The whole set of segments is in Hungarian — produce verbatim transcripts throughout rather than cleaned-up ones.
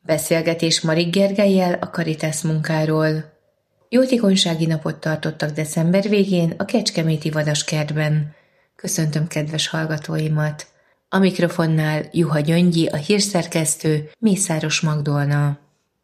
Beszélgetés Marik Gergellyel a Caritas munkáról. Jótékonysági napot tartottak december végén a kecskeméti Vadaskertben. Köszöntöm kedves hallgatóimat! A mikrofonnál Juha Gyöngyi, a hírszerkesztő, Mészáros Magdolna.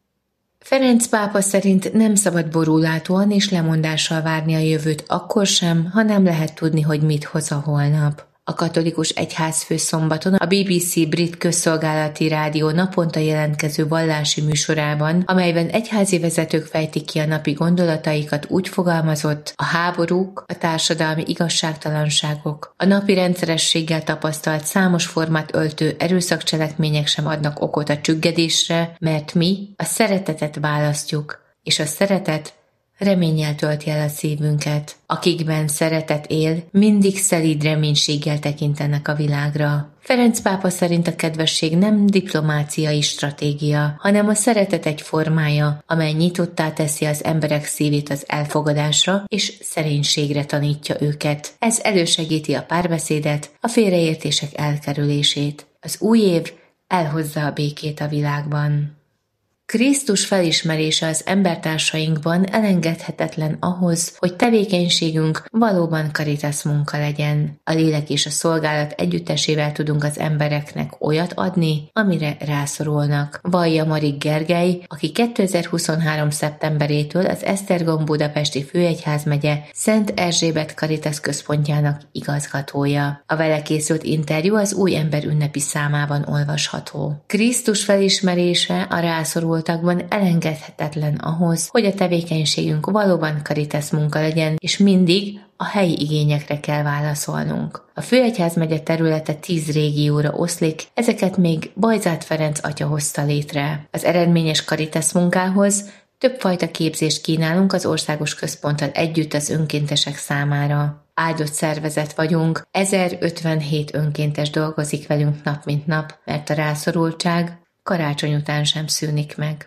Ferenc pápa szerint nem szabad borulátóan és lemondással várni a jövőt akkor sem, ha nem lehet tudni, hogy mit hoz a holnap. A katolikus egyházfő szombaton a bé bé cé brit közszolgálati rádió naponta jelentkező vallási műsorában, amelyben egyházi vezetők fejtik ki a napi gondolataikat, úgy fogalmazott: a háborúk, a társadalmi igazságtalanságok, a napi rendszerességgel tapasztalt számos formát öltő erőszakcselekmények sem adnak okot a csüggedésre, mert mi a szeretetet választjuk, és a szeretet reménnyel tölti el a szívünket. Akikben szeretet él, mindig szelíd reménységgel tekintenek a világra. Ferenc pápa szerint a kedvesség nem diplomáciai stratégia, hanem a szeretet egy formája, amely nyitottá teszi az emberek szívét az elfogadásra és szerénységre tanítja őket. Ez elősegíti a párbeszédet, a félreértések elkerülését. Az új év elhozza a békét a világban. Krisztus felismerése az embertársainkban elengedhetetlen ahhoz, hogy tevékenységünk valóban Caritas munka legyen. A lélek és a szolgálat együttesével tudunk az embereknek olyat adni, amire rászorulnak. Vallja Marik Gergely, aki kétezer-huszonhárom. szeptemberétől az Esztergom Budapesti Főegyházmegye Szent Erzsébet Caritas központjának igazgatója. A vele készült interjú az Új Ember ünnepi számában olvasható. Krisztus felismerése a rászorult elengedhetetlen ahhoz, hogy a tevékenységünk valóban Caritas munka legyen, és mindig a helyi igényekre kell válaszolnunk. A Főegyházmegye területe tíz régióra oszlik, ezeket még Bajzát Ferenc atya hozta létre. Az eredményes Caritas munkához többfajta képzést kínálunk az országos központtal együtt az önkéntesek számára. Áldott szervezet vagyunk, ezerötvenhét önkéntes dolgozik velünk nap mint nap, mert a rászorultság karácsony után sem szűnik meg.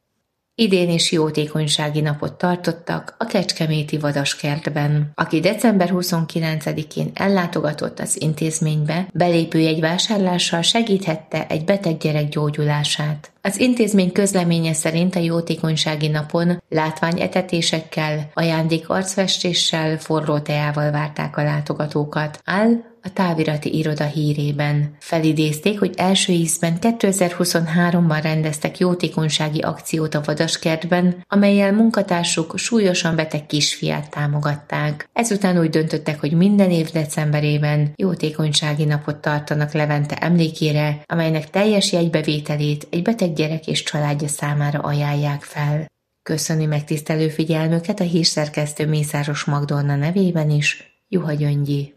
Idén is jótékonysági napot tartottak a kecskeméti Vadaskertben. Aki december huszonkilencedikén ellátogatott az intézménybe, belépőjegy vásárlással segíthette egy beteg gyerek gyógyulását. Az intézmény közleménye szerint a jótékonysági napon látványetetésekkel, ajándékarcfestéssel, forró teával várták a látogatókat, áll a távirati iroda hírében. Felidézték, hogy első ízben kétezer-huszonháromban rendeztek jótékonysági akciót a Vadaskertben, amellyel munkatársuk súlyosan beteg kisfiát támogatták. Ezután úgy döntöttek, hogy minden év decemberében jótékonysági napot tartanak Levente emlékére, amelynek teljes jegybevételét egy beteg gyerek és családja számára ajánlják fel. Köszöni megtisztelő figyelmüket a hírszerkesztő Mészáros Magdolna nevében is, Juha Gyöngyi.